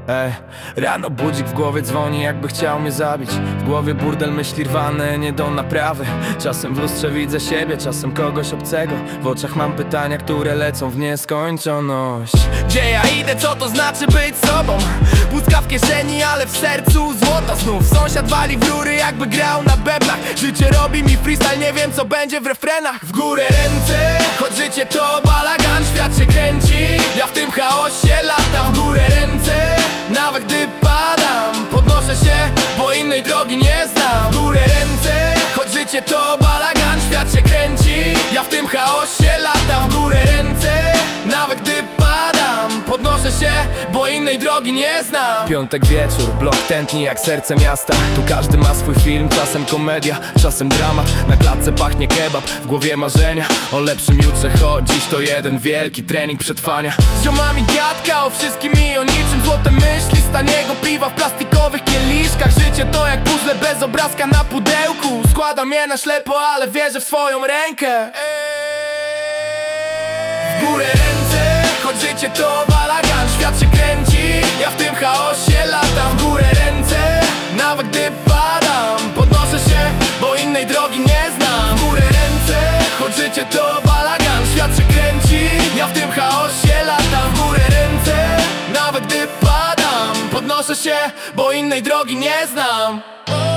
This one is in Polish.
Ej, rano budzik w głowie dzwoni, jakby chciał mnie zabić. W głowie burdel, myśli rwane, nie do naprawy. Czasem w lustrze widzę siebie, czasem kogoś obcego. W oczach mam pytania, które lecą w nieskończoność. Gdzie ja idę, co to znaczy być sobą? Pustka w kieszeni, ale w sercu złota znów. Sąsiad wali w rury, jakby grał na bębnach. Życie robi mi freestyle, nie wiem co będzie w refrenach. W górę ręce, choć życie to balagan, świat się kręci. Ja w tym chaosie latam. W górę ręce, nawet gdy padam, podnoszę się, bo innej drogi nie znam. W górę ręce, choć życie to balagan, świat się kręci. Ja w tym chaosie latam. W górę ręce, nawet gdy padam, podnoszę się, bo innej drogi nie znam. Piątek wieczór, blok tętni jak serce miasta. Tu każdy ma swój film, czasem komedia, czasem dramat. Na klatce pachnie kebab, w głowie marzenia o lepszym jutrze, choć dziś to jeden wielki trening przetrwania. Z ziomami gadka o wszystkim i o niczym, złote myśli z taniego piwa w plastikowych kieliszkach. Życie to jak puzzle bez obrazka na pudełku. Składam je na ślepo, ale wierzę w swoją rękę. W górę ręce, choć życie to balagan, świat się kręci. Ja w tym chaosie latam. W górę ręce, nawet gdy padam, podnoszę się, bo innej drogi nie znam. W górę ręce, choć życie to balagan, świat się kręci. Ja w tym chaosie latam. W górę ręce, nawet gdy padam, podnoszę się, bo innej drogi nie znam.